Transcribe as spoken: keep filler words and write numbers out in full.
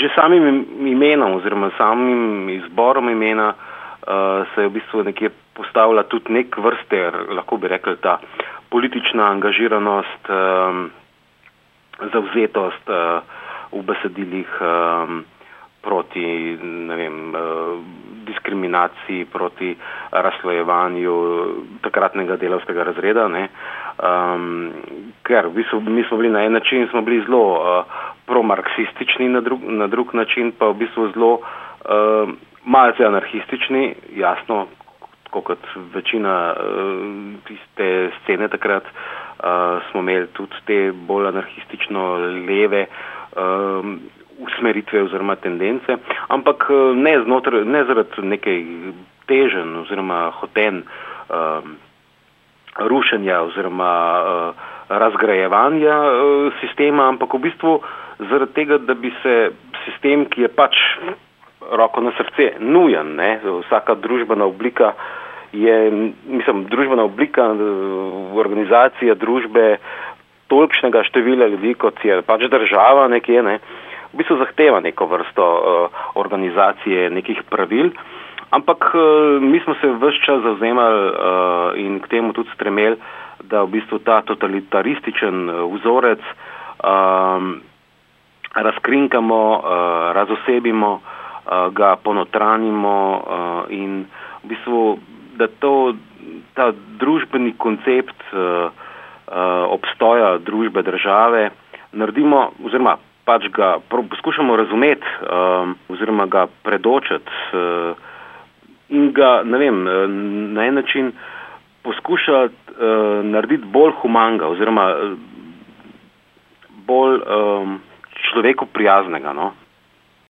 že samim imenom oziroma samim izborom imena uh, se je v bistvu nekje postavila tudi nek vrste, lahko bi rekli, ta politična angažiranost, um, zavzetost uh, v besedilih um, proti, ne vem, uh, diskriminaciji, proti razslojevanju takratnega delavskega razreda, ne. Um, ker v bistvu, mi smo bili na en način, smo bili zelo uh, promarksistični, na drug, na drug način pa v bistvu zelo uh, malce anarhistični, jasno, kot večina uh, tiste scene takrat, uh, smo imeli tudi te bolj anarhistično leve uh, usmeritve oziroma tendence, ampak uh, ne, znotr, ne zaradi nekaj težen oziroma hoten uh, rušenja oziroma uh, razgrajevanja uh, sistema, ampak v bistvu zaradi tega, da bi se sistem, ki je pač roko na srce nujen, ne, vsaka družbena oblika je, mislim, družbena oblika, organizacija družbe tolikšnega števila ljudi, kot je pač država nekje, ne, v bistvu zahteva neko vrsto uh, organizacije, nekih pravil, ampak uh, mi smo se ves čas zavzemali uh, in k temu tudi stremeli, da v bistvu ta totalitarističen uh, vzorec um, razkrinkamo, uh, razosebimo, uh, ga ponotranimo uh, in v bistvu da to, ta družbeni koncept uh, uh, obstoja družbe, države, naredimo, oziroma pač ga poskušamo razumeti, uh, oziroma ga predočiti uh, in ga, ne vem, na en način poskušati uh, narediti bolj humanga, oziroma bolj um, človeku prijaznega, no.